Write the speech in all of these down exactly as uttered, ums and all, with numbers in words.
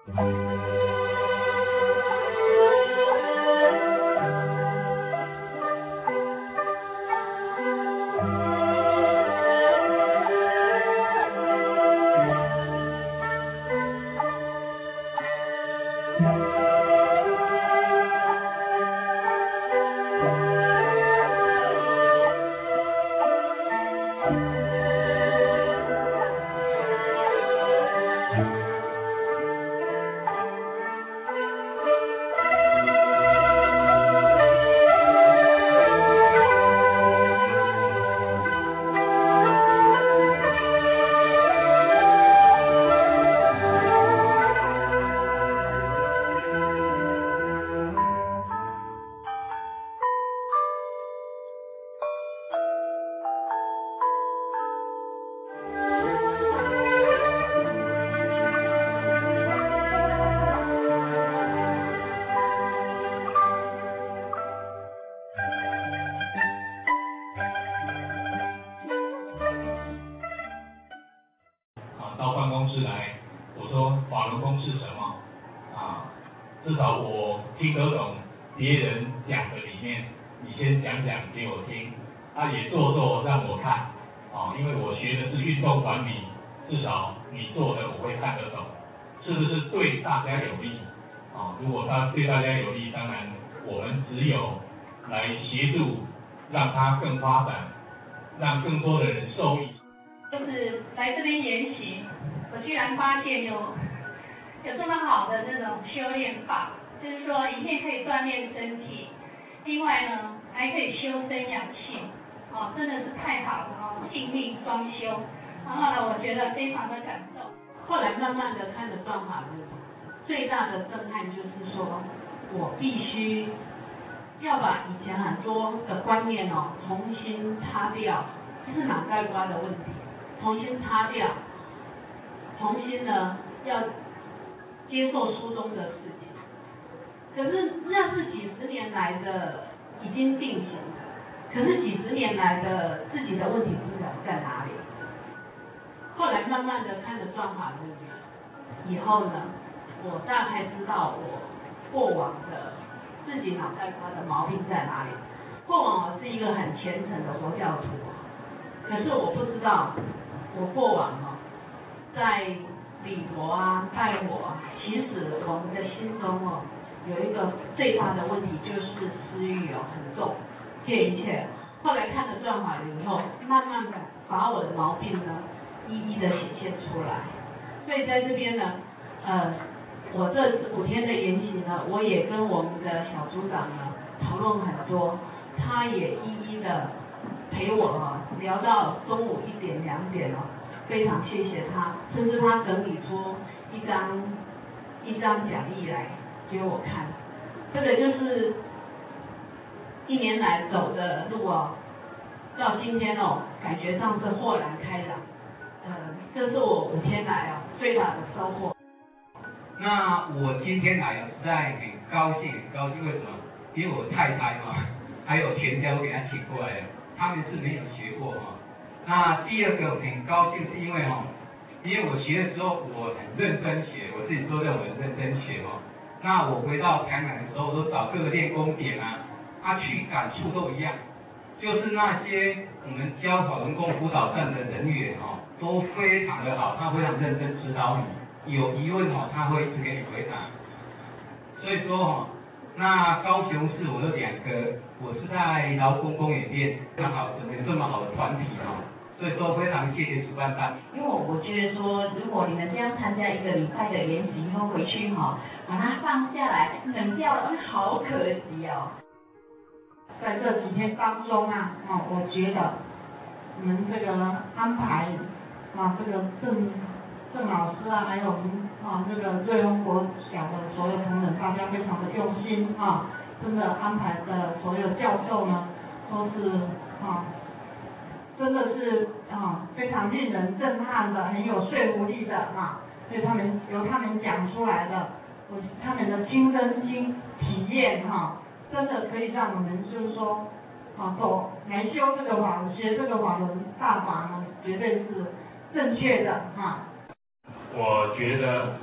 到办公室来，我说法轮功是什么？啊，至少我听得懂别人讲的里面，你先讲讲给我听，啊也做做让我看，啊，因为我学的是运动管理，至少你做的我会看得懂，是不是对大家有利？啊，如果他对大家有利，当然我们只有来协助，让它更发展，让更多的人受益。 就是来这边研习，我居然发现有有这么好的这种修炼法，就是说一面可以锻炼身体，另外呢还可以修身养性，哦，真的是太好了哦，性命双修。然后呢，我觉得非常的感动。 后来慢慢的看着断法轮，最大的震撼就是说，我必须要把以前很多的观念哦重新擦掉，这是脑袋瓜的问题。重新擦掉，重新呢要接受书中的事情，可是那是几十年来的已经定型的，可是几十年来的自己的问题不知道在哪里。后来慢慢的看着断法轮以后呢，我大概知道我过往的自己脑袋瓜的毛病在哪里。过往我是一个很虔诚的佛教徒，可是我不知道。我过往哦，在礼佛啊、拜火啊，其实我们的心中哦，有一个最大的问题就是私欲哦很重，这一切。后来看了断法轮以后，慢慢的把我的毛病呢，一一的显现出来。所以在这边呢，呃，我这十五天的研习呢，我也跟我们的小组长呢讨论很多，他也一一的陪我哦聊到中午一点两点哦，非常谢谢他，甚至他整理出一张一张讲义来给我看，这个就是一年来走的路哦，到今天哦，感觉上是豁然开朗，呃，这是我五天来哦最大的收获。 那我今天来啊，实在很高兴，很高兴，为什么？因为我太太嘛，还有全家都给她请过来了。他们是没有学过哈。那第二个很高兴是因为哈，因为我学的时候我很认真学，我自己都认为认真学哈。那我回到台南的时候，我都找各个练功点啊，他去感触都一样，就是那些我们教法轮功辅导站的人员哈，都非常的好，他非常认真指导你，有疑问哈，他会一直给你回答。所以说哈。那高雄市我有两个，我是在劳工公园店，非常好，有这么好的团体哦，所以说非常谢谢主办方。 因为我觉得说，如果你们这样参加一个礼拜的研习以后回去哈、哦，把它放下来冷掉了，好可惜哦。 在这几天当中啊，哦，我觉得你们这个安排啊，这个郑郑老师啊，还有我们啊这个瑞丰国小的所有同仁，大家非常的用心啊，真的安排的所有教授呢，都是啊，真的是啊非常令人震撼的，很有说服力的啊，所以他们由他们讲出来的，我他们的亲身经体验哈、啊，真的可以让我们就是说啊走来修这个法，学这个法轮大法呢，绝对是正确的哈。啊我觉得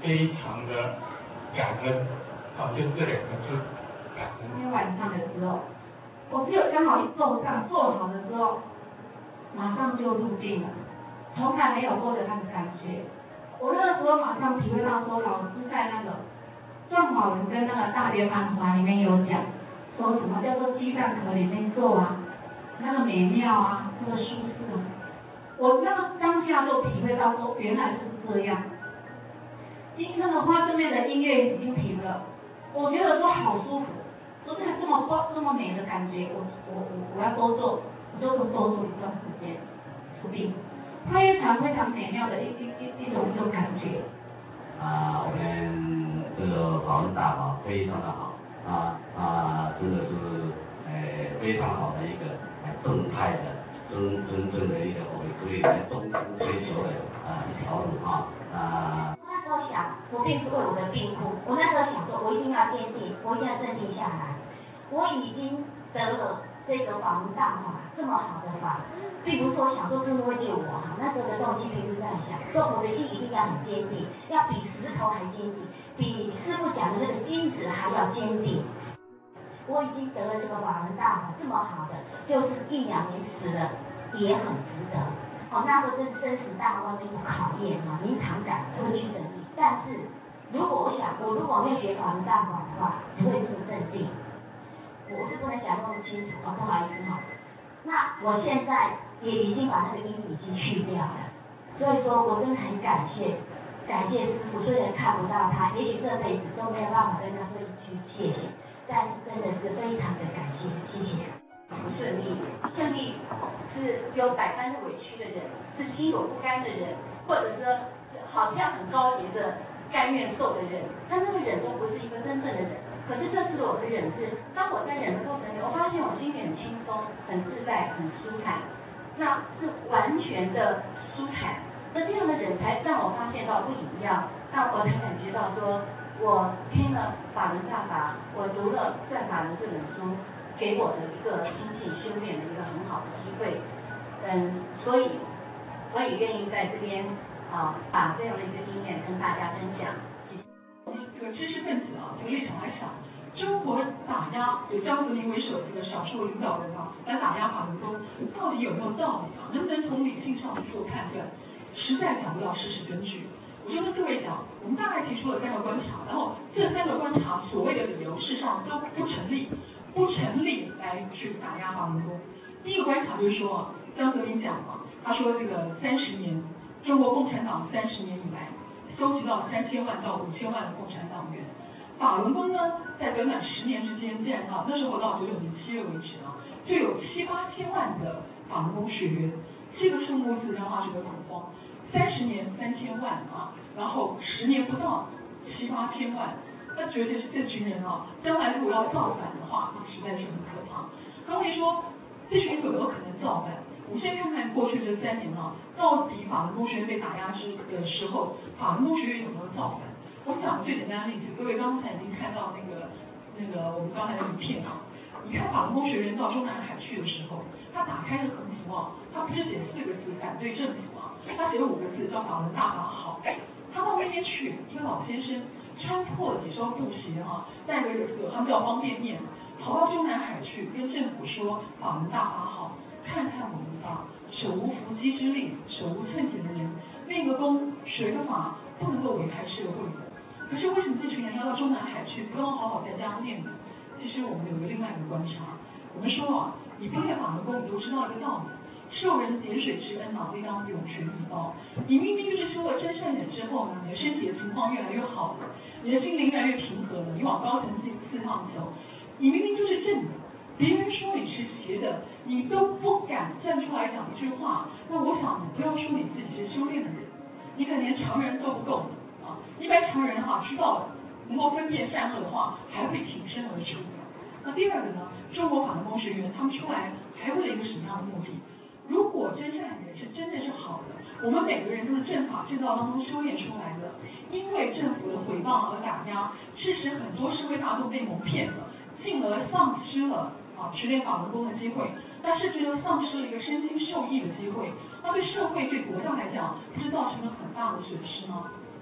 非常的感恩，好，就这两个字，感恩。 今天晚上的时候，我只有刚好一坐上坐好的时候，马上就入定了，从来没有过的那个感觉。我那个时候马上体会到说，老师在那个众好人跟那个大圆满法里面有讲，说什么叫做鸡蛋壳里面坐啊，那个美妙啊，那个舒适啊。我那个当下就体会到说，原来是这样。今那个花这边的音乐已经停了，我觉得说好舒服，说这这么花这么美的感觉，我我我我要多做，我就多做一段时间，出定，非常非常美妙的一一一一种一种感觉。 啊，我们这个法文大法非常的好，啊啊，真的是呃非常好的一个正派的真真正的一个我们可以来终身追求的啊一条路啊啊。 那时候想，我并不是为我的病苦，我那时候想说，我一定要坚定，我一定要镇定下来。我已经得了这个法门大法这么好的法，并不是说想说真的会救我哈，那时候的动机并不是这样想，说我的心一定要很坚定，要比石头还坚定，比师父讲的那个金子还要坚定。我已经得了这个法门大法这么好的，就是一两年死了也很值得。哦，那时候真是生死大关的一个考验啊，临场感会去整理。但是如果我想，我如果没有学法门大法的话，不会这么镇定。我是不能想那么清楚，哦，不好意思哈。那我现在也已经把那个因已经去掉了，所以说我真的很感谢，感谢师父。虽然看不到他，也许这辈子都没有办法跟他说一句谢谢，但是真的是非常的感谢，谢谢。不顺利，顺利是有百般的委屈的人，是心有不甘的人，或者说好像很高级的甘愿受的人，但那个忍都不是一个真正的忍。可是这次我的忍是，当我在忍的过程里，我发现我心里很轻松、很自在、很舒坦，那是完全的舒坦。那这样的忍才让我发现到不一样，让我才感觉到说，我听了法门大法，我读了《善法门》这本书，给我的一个心性修炼的一个很好的机会。嗯，所以我也愿意在这边啊，把这样的一个经验跟大家分享。 这个知识分子啊，这个立场来想，中国打压有江泽民为首这个少数领导人啊，来打压法轮功，到底有没有道理啊？能不能从理性上做判断？实在讲不到事实根据。我就跟各位讲，我们大概提出了三个观察，然后这三个观察所谓的理由，事实上都不成立，不成立来去打压法轮功。第一个观察就是说，江泽民讲嘛，他说这个三十年，中国共产党三十年以来，收集到了三千万到五千万的共产党员。法轮功呢，在短短十年之间，竟然到那时候到九九年七月为止啊，就有七八千万的法轮功学员。这个数目字让他觉得恐慌。三十年三千万啊，然后十年不到七八千万，那觉得是这群人啊，将来如果要造反的话，那实在是很可怕。那会说，这群人有没有可能造反？我们先看看过去这三年啊，到底法轮功学院被打压之的时候，法轮功学院有没有造反？我们讲最简单的例子，各位刚才已经看到那个那个我们刚才的影片啊，你看法轮功学院到中南海去的时候，他打开了横幅啊，他不是写四个字反对政府啊，他写了五个字叫法轮大法好。他到那边去，一个老先生穿破了几双布鞋啊，带着有他们叫方便面，跑到中南海去跟政府说法轮大法好。看看我们吧，手无缚鸡之力，手无寸铁的人，练个功，学个法，不能够危害社会的。可是为什么这群人要到中南海去，不要好好在家练呢？其实我们有个另外一个观察，我们说啊，你不练法轮功，你都知道一个道理，受人点水之恩啊，未当涌泉以报。你明明就是修了真善忍之后呢，你的身体的情况越来越好了，你的心灵越来越平和了，你往高层次次上走，你明明就是正的。别人说你是邪的，你都不敢站出来讲一句话。那我想你不要说你自己是修炼的人，你可能连常人都不够啊！一般常人哈、啊、知道能够分辨善恶的话，还会挺身而出。那第二个呢，中国法轮功学员他们出来还为了一个什么样的目的？如果真善人是真的是好的，我们每个人都是正法正道当中修炼出来的，因为政府的诽谤和打压，致使很多社会大众被蒙骗了，进而丧失了。啊，学练法轮功的机会，但是觉得丧失了一个身心受益的机会，那对社会对国家来讲，不是造成了很大的损失吗？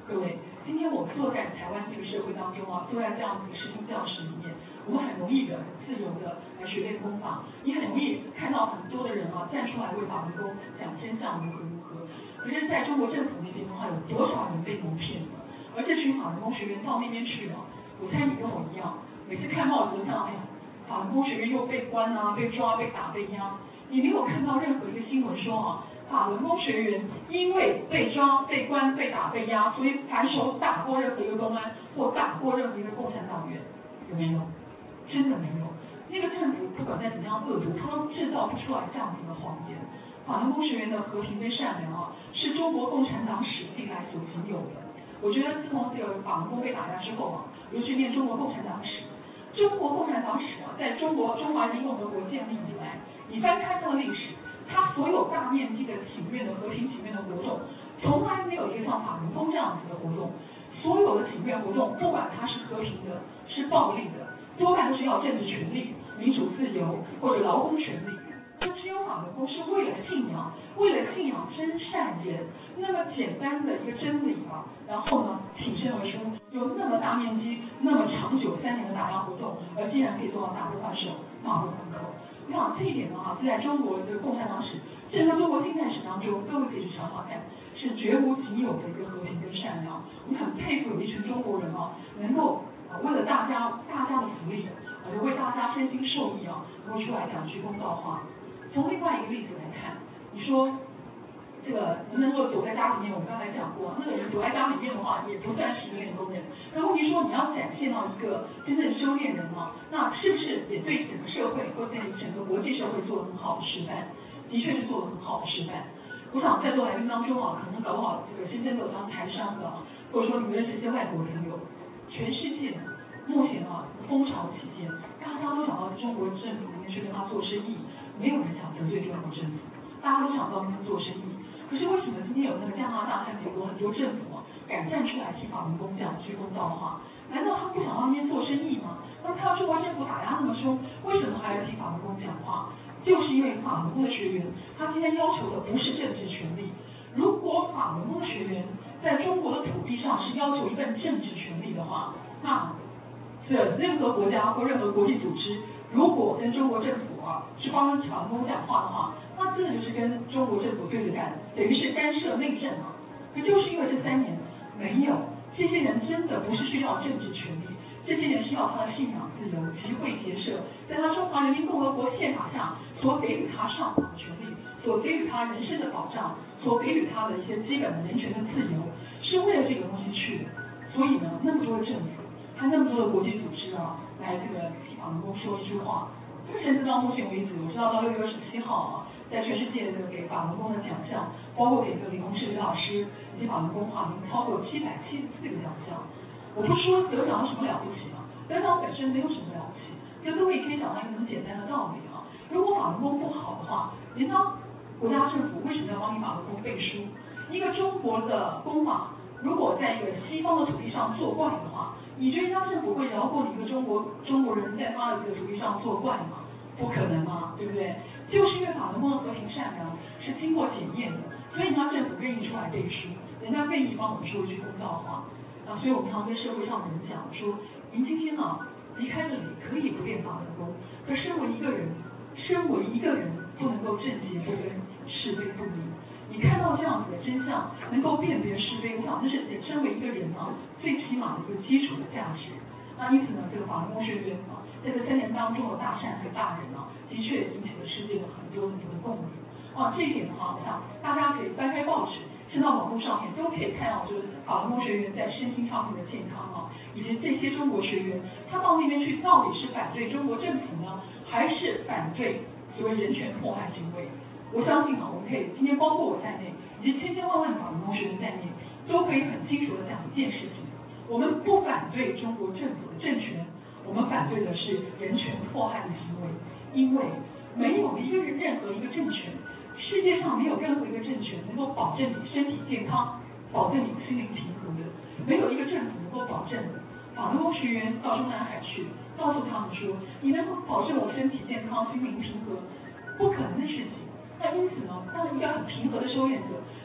各位，今天我们坐在台湾这个社会当中啊，坐在这样子的视听教室里面，我们很容易的、很自由的来学练功法，你很容易看到很多的人啊站出来为法轮功讲真相如何如何。可是在中国政府那边的话，有多少人被蒙骗了？而这群法轮功学员到那边去了，我猜你跟我一样，每次看报纸都看到，哎呀，法轮功学员又被关啊、被抓、被打、被压，你没有看到任何一个新闻说啊，法轮功学员因为被抓、被关、被打、被压，所以反手打过任何一个公安或打过任何一个共产党员，有没有？真的没有。那个政府不管再怎么样恶毒，他都制造不出来这样子的谎言。法轮功学员的和平跟善良啊，是中国共产党史以来所仅有的。我觉得自从这个法轮功被打压之后啊，我就去念中国共产党史。中国共产党史啊，在中国中华人民共和国建立以来，你翻开它的历史，它所有大面积的请愿的和平请愿的活动，从来没有一个像法轮功这样子的活动。所有的请愿活动，不管它是和平的，是暴力的，多半都是要政治权利、民主自由或者劳工权利。就只有法轮功是为了信仰，为了信仰真善人，那么简单的一个真理啊，然后呢挺身而出，有那么大面积、那么长久三年的打压活动，而竟然可以做到大不换手、马入虎口。我想这一点的话，是在中国这个共产党史、整个中国近代史当中，各位可以去查查看，是绝无仅有的一个和平跟善良。我很佩服有一群中国人啊，能够啊为了大家大家的福利，啊为大家身心受益啊，能够出来讲句公道话。从另外一个例子来看，你说这个能不能够躲在家里面？我们刚才讲过，那个人躲在家里面的话，也不算是一个练功人。那问题说你要展现到一个真正修炼人啊，那是不是也对整个社会或对整个国际社会做了很好的示范？的确是做了很好的示范。我想在座来宾当中啊，可能搞不好这个先生都有当台商的啊，或者说你们认识一些外国朋友，全世界目前啊风潮起见，大家都想到中国政府里面去跟他做生意。没有人想得罪中国政府，大家都想到那边做生意。可是为什么今天有那个加拿大和美国很多政府啊，敢站出来替法轮功讲句公道话？难道他不想到那边做生意吗？那看到中国政府打压那么凶，为什么还要替法轮功讲话？就是因为法轮功的学员，他今天要求的不是政治权利。如果法轮功的学员在中国的土地上是要求一份政治权利的话，那这任何国家或任何国际组织，如果跟中国政府啊去帮法轮功讲话的话，那真的就是跟中国政府对着干，等于是干涉内政啊。可就是因为这三年没有，这些人真的不是需要政治权利，这些人需要他的信仰自由、集会结社，在他中华人民共和国宪法下所给予他上访的权利，所给予他人身的保障，所给予他的一些基本的人权的自由，是为了这个东西去的。所以呢，那么多的政府，还那么多的国际组织啊，来这个替法轮功说一句话。甚至到目前为止，我知道到六月二十七号啊，在全世界的给法轮功的奖项，包括给这个李洪志李老师以及法轮功话，已经超过七百七十四个奖项。我不是说得奖有什么了不起啊，得奖本身没有什么了不起，可各位可以想到一个很简单的道理啊，如果法轮功不好的话，人家国家政府为什么要帮你法轮功背书？一个中国的功法，如果在一个西方的土地上作怪的话，你觉得人家政府会饶过你一个中国中国人在他的这个土地上作怪吗？不可能嘛，对不对？就是因为法轮功的和平善良是经过检验的，所以人家政府愿意出来背书，人家愿意帮我们说一句公道话。啊，所以我们常跟社会上的人讲说，您今天啊离开这里可以不练法轮功，可身为一个人，身为一个人不能够正邪不分，是非不明。你看到这样子的真相，能够辨别是非，我想这是身为一个人啊最起码的一个基础的价值。那因此呢，这个法轮功学员啊，在这三年当中的大善和大人啊，的确引起了世界的很多很多的共鸣。啊，这一点的话，我想大家可以翻开报纸，看到网络上面都可以看到，就是法轮功学员在身心上面的健康啊，以及这些中国学员，他到那边去到底是反对中国政府呢，还是反对所谓人权迫害行为？我相信啊，我们可以今天包括我在内，以及千千万万法轮功学员在内，都可以很清楚的讲一件事情：我们不反对中国政府的政权，我们反对的是人权迫害的行为。因为没有一个人任何一个政权，世界上没有任何一个政权能够保证你身体健康，保证你心灵平和的，没有一个政府能够保证的。法轮功学员到中南海去，告诉他们说：你能够保证我身体健康、心灵平和，不可能的事情。那因此呢，当一个很平和的修炼者，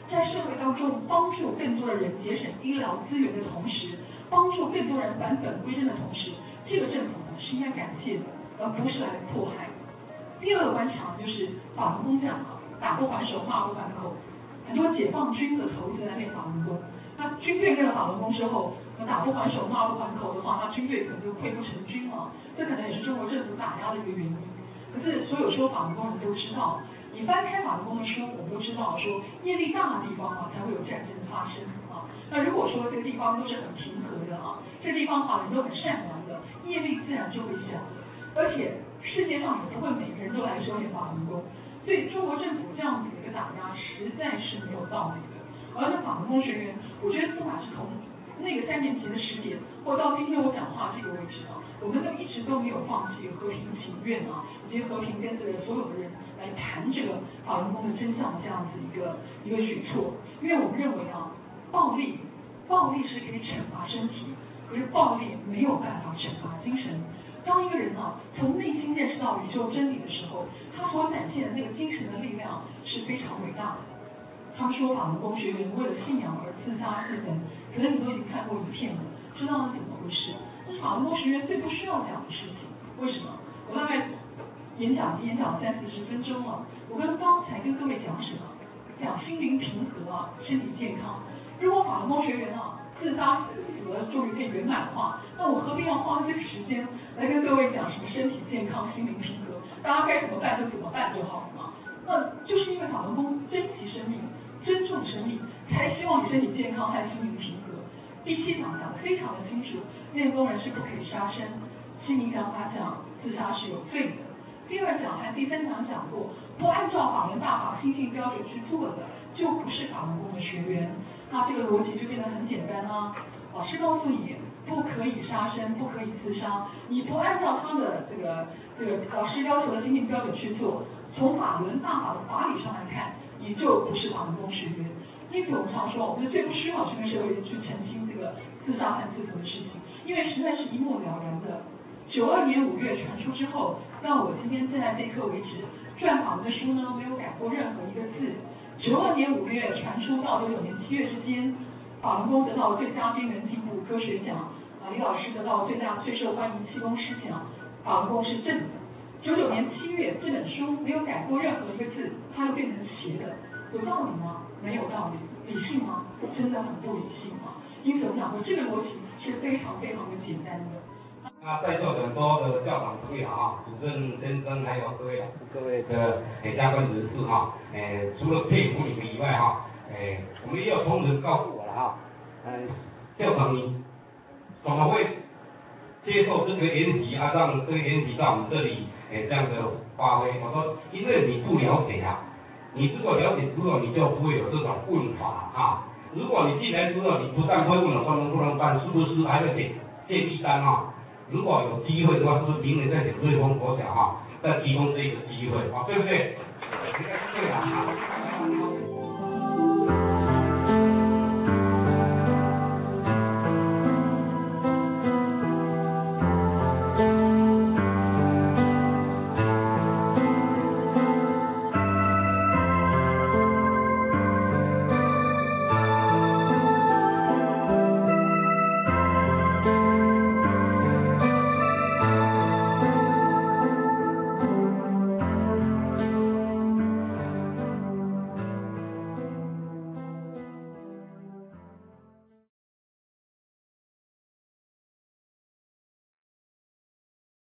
在社会当中帮助更多的人节省医疗资源的同时，帮助更多人返本归真的同时，这个政府呢是应该感谢的，而不是来迫害。第二个观察就是法轮功讲啊，打不还手，骂不还口，很多解放军的头子在练法轮功。那军队练了法轮功之后，那打不还手、骂不还口的话，那军队可能就溃不成军了。这可能也是中国政府打压的一个原因。可是所有说法轮功的人都知道，你翻开法轮功的书，我们都知道说，业力大的地方啊，才会有战争发生啊。那如果说这个地方都是很平和的啊，这个地方啊人都很善良的，业力自然就会小。而且世界上也不会每个人都来修炼法轮功，所以中国政府这样子的一个打压实在是没有道理的。而那法轮功学员，我觉得不管是从那个三年级的时点，或到今天我讲话这个位置啊，我们都一直都没有放弃和平请愿啊，以及和平跟这个所有的人来谈这个法轮功的真相这样子一个一个举措。因为我们认为啊，暴力暴力是可以惩罚身体，可是暴力没有办法惩罚精神。当一个人啊从内心认识到宇宙真理的时候，他所展现的那个精神的力量是非常伟大的。他们说法轮功学员为了信仰而自杀自焚，可能你都已经看过影片了，知道是怎么回事。这是法轮功学员最不需要这样的事情。为什么？我大概演讲演讲了三四十分钟了，我跟刚才跟各位讲什么？讲心灵平和啊，身体健康。如果法轮功学员啊自杀死了终于可以圆满化，那我何必要花这个时间来跟各位讲什么身体健康、心灵平和？大家该怎么办就怎么办就好了嘛。那就是因为法轮功珍惜生命。尊重生命，才希望你身体健康和心灵平和。第七讲讲得非常的清楚，练功人是不可以杀生。心灵讲法讲自杀是有罪的。第二讲和第三讲讲过，不按照法轮大法心性标准去做的，就不是法轮功的学员。那这个逻辑就变得很简单啦。老师告诉你，不可以杀生，不可以自杀，你不按照他的这个这个老师要求的心性标准去做，从法轮大法的法理上来看，你就不是法轮功学员。因此我们常说，我们最不需要去跟社会去澄清这个自杀和自焚的事情，因为实在是一目了然的。九二年五月传出之后，到我今天现在这一刻为止，撰法轮的书呢没有改过任何一个字。九二年五月传出到九九年七月之间，法轮功得到最佳边缘进步科学奖，啊，李老师得到最佳最受欢迎气功师奖，法轮功是正的。九九年七月这本书没有改过任何一个字，它就变成邪的，有道理吗？没有道理。理性吗？真的很不理性啊。因此我讲过，这个逻辑是非常非常的简单的。 那在座的很多的校长朋友啊，主任先生，还有各位各位的诶相关人士哈，诶除了佩服你们以外哈，诶我们也有同仁告诉我了哈，嗯，校长你怎么会接受这个研习啊，让这个研习到我们这里诶这样的发挥？我说，因为你不了解啊，你如果了解之后，你就不会有这种问法啊。如果你进来之后，你不但会问了不能不能办，是不是还会写建议单啊？如果有机会的话，是不是明年再请瑞丰国小哈，再提供这个机会啊，对不对？应该是对的。